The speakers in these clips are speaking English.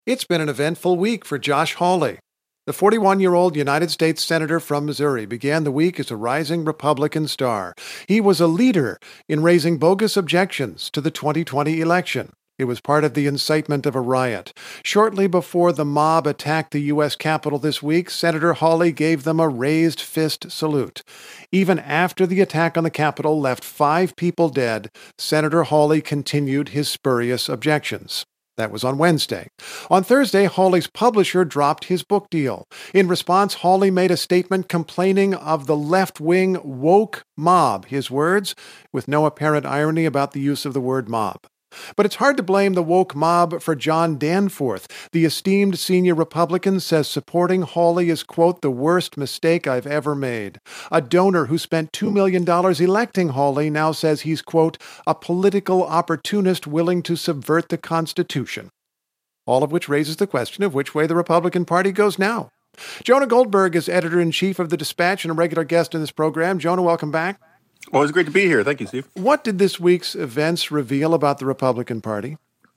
It's been an eventful week for Josh Hawley. The 41-year-old United States Senator from Missouri began the week as a rising Republican star. He was a leader in raising bogus objections to the 2020 election. It was part of the incitement of a riot. Shortly before the mob attacked the U.S. Capitol this week, Senator Hawley gave them a raised fist salute. Even after the attack on the Capitol left 5 people dead, Senator Hawley continued his spurious objections. That was on Wednesday. On Thursday, Hawley's publisher dropped his book deal. In response, Hawley made a statement complaining of the left-wing woke mob, his words, with no apparent irony about the use of the word mob. But it's hard to blame the woke mob for John Danforth. The esteemed senior Republican says supporting Hawley is, quote, the worst mistake I've ever made. A donor who spent $2 million electing Hawley now says he's, quote, a political opportunist willing to subvert the Constitution. All of which raises the question of which way the Republican Party goes now. Jonah Goldberg is editor-in-chief of The Dispatch and a regular guest in this program. Jonah, welcome back. Well, it's great to be here. Thank you, Steve. What did this week's events reveal about the Republican Party?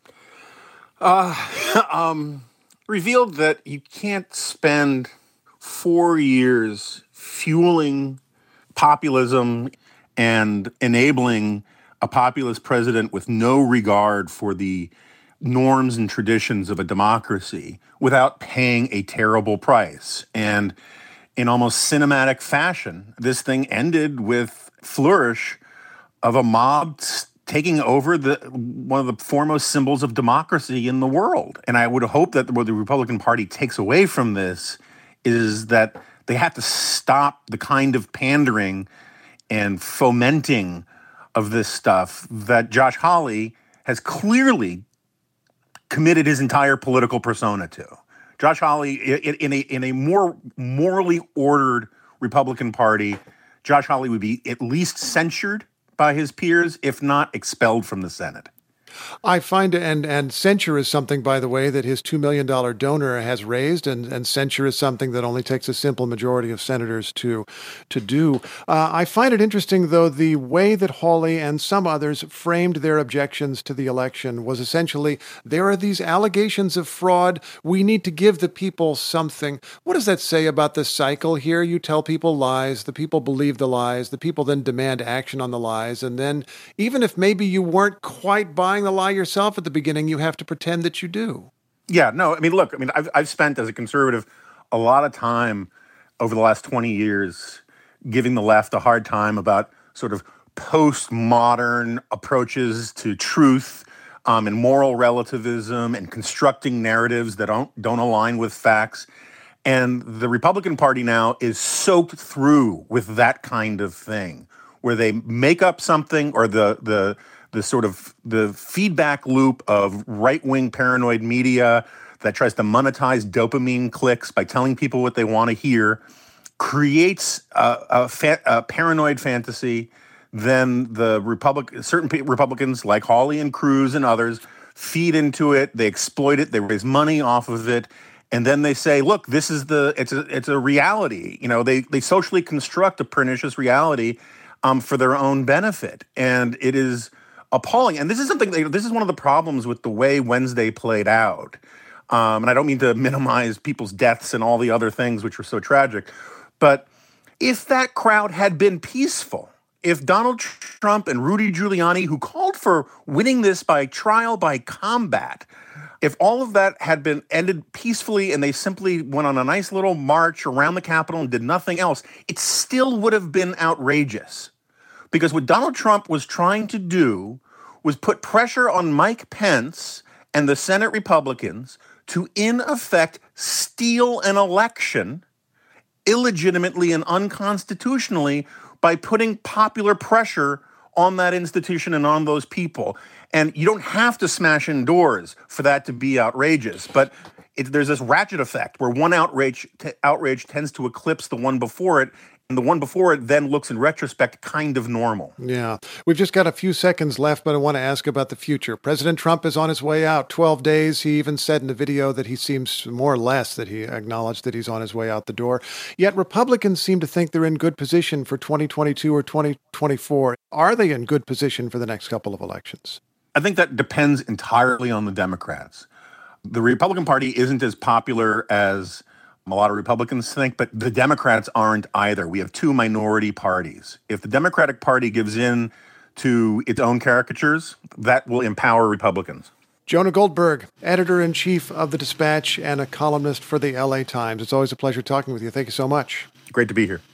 Revealed that you can't spend 4 years fueling populism and enabling a populist president with no regard for the norms and traditions of a democracy without paying a terrible price. And in almost cinematic fashion, this thing ended with flourish of a mob taking over one of the foremost symbols of democracy in the world. And I would hope that what the Republican Party takes away from this is that they have to stop the kind of pandering and fomenting of this stuff that Josh Hawley has clearly committed his entire political persona to. Josh Hawley, in a more morally ordered Republican Party, Josh Hawley would be at least censured by his peers, if not expelled from the Senate. I find, and censure is something, by the way, that his $2 million donor has raised, and censure is something that only takes a simple majority of senators to do. I find it interesting, though, the way that Hawley and some others framed their objections to the election was essentially, there are these allegations of fraud, we need to give the people something. What does that say about the cycle here? You tell people lies, the people believe the lies, the people then demand action on the lies, and then even if maybe you weren't quite buying the lie yourself at the beginning, you have to pretend that you do. Yeah, no, I mean, look, I've spent as a conservative a lot of time over the last 20 years giving the left a hard time about sort of postmodern approaches to truth and moral relativism and constructing narratives that don't align with facts. And the Republican Party now is soaked through with that kind of thing, where they make up something, or the sort of the feedback loop of right-wing paranoid media that tries to monetize dopamine clicks by telling people what they want to hear, creates a paranoid fantasy. Then certain Republicans like Hawley and Cruz and others feed into it. They exploit it. They raise money off of it. And then they say, look, this is it's a reality. You know, they socially construct a pernicious reality for their own benefit. And it is appalling. And this is one of the problems with the way Wednesday played out. And I don't mean to minimize people's deaths and all the other things which were so tragic. But if that crowd had been peaceful, if Donald Trump and Rudy Giuliani, who called for winning this by trial by combat, if all of that had been ended peacefully and they simply went on a nice little march around the Capitol and did nothing else, it still would have been outrageous. Because what Donald Trump was trying to do was put pressure on Mike Pence and the Senate Republicans to, in effect, steal an election illegitimately and unconstitutionally by putting popular pressure on that institution and on those people. And you don't have to smash in doors for that to be outrageous, but there's this ratchet effect where one outrage tends to eclipse the one before it, and the one before it then looks in retrospect kind of normal. Yeah. We've just got a few seconds left, but I want to ask about the future. President Trump is on his way out. 12 days. He even said in the video that he seems more or less that he acknowledged that he's on his way out the door. Yet Republicans seem to think they're in good position for 2022 or 2024. Are they in good position for the next couple of elections? I think that depends entirely on the Democrats. The Republican Party isn't as popular as a lot of Republicans think, but the Democrats aren't either. We have two minority parties. If the Democratic Party gives in to its own caricatures, that will empower Republicans. Jonah Goldberg, editor-in-chief of The Dispatch and a columnist for the LA Times. It's always a pleasure talking with you. Thank you so much. Great to be here.